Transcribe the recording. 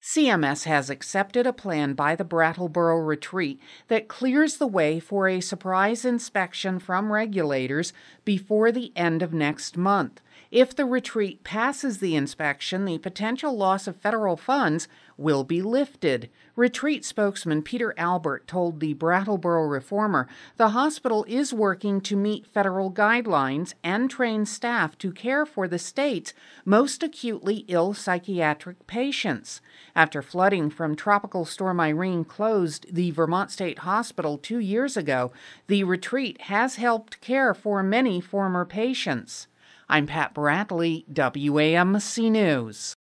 CMS has accepted a plan by the Brattleboro Retreat that clears the way for a surprise inspection from regulators before the end of next month. If the retreat passes the inspection, the potential loss of federal funds will be lifted. Retreat spokesman Peter Albert told the Brattleboro Reformer the hospital is working to meet federal guidelines and train staff to care for the state's most acutely ill psychiatric patients. After flooding from Tropical Storm Irene closed the Vermont State Hospital 2 years ago, the retreat has helped care for many former patients. I'm Pat Bradley, WAMC News.